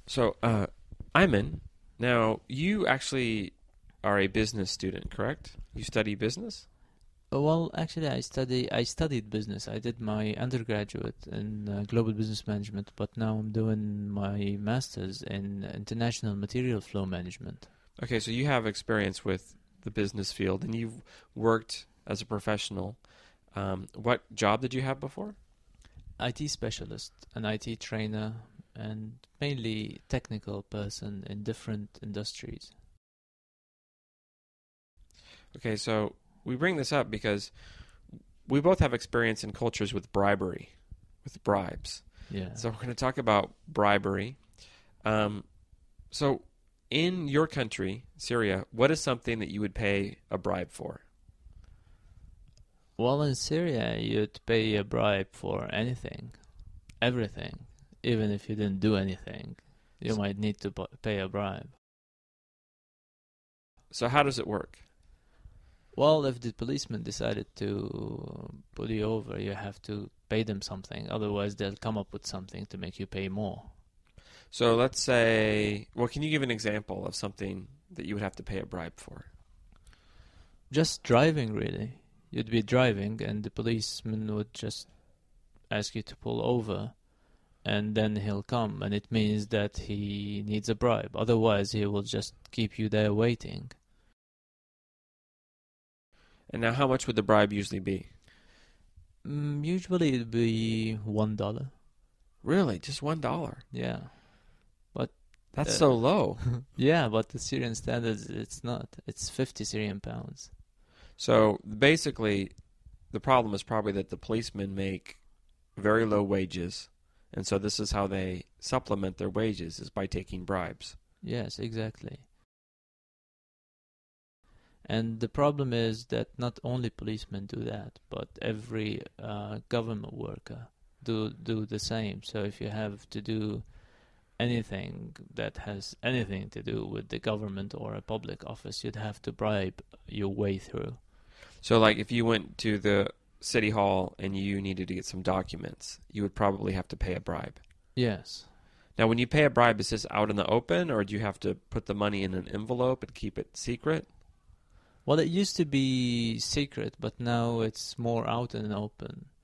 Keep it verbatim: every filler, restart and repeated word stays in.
So, uh, Ayman, now you actually are a business student, correct? You study business? Uh, Well, actually, I study. I studied business. I did my undergraduate in uh, global business management, but now I'm doing my master's in international material flow management. Okay, so you have experience with the business field and you've worked as a professional. Um, what job did you have before? I T specialist, an I T trainer, and mainly technical person in different industries. Okay, so we bring this up because we both have experience in cultures with bribery, with bribes. Yeah. So we're going to talk about bribery. Um, so in your country, Syria, what is something that you would pay a bribe for? Well, in Syria, you'd pay a bribe for anything, everything, even if you didn't do anything. You S- might need to bu- pay a bribe. So how does it work? Well, if the policeman decided to pull you over, you have to pay them something. Otherwise, they'll come up with something to make you pay more. So let's say, well, can you give an example of something that you would have to pay a bribe for? Just driving, really. You'd be driving, and the policeman would just ask you to pull over, and then he'll come, and it means that he needs a bribe. Otherwise, he will just keep you there waiting. And now how much would the bribe usually be? Mm, usually, it'd be one dollar. Really? Just one dollar? Yeah, but That's uh, so low. yeah, but the Syrian standards, it's not. It's fifty Syrian pounds. So basically, the problem is probably that the policemen make very low wages, and so this is how they supplement their wages is by taking bribes. Yes, exactly. And the problem is that not only policemen do that, but every uh, government worker do do the same. So if you have to do anything that has anything to do with the government or a public office, you'd have to bribe your way through. So like if you went to the city hall and you needed to get some documents, you would probably have to pay a bribe. Yes. Now when you pay a bribe, is this out in the open or do you have to put the money in an envelope and keep it secret? Well, it used to be secret, but now it's more out and open.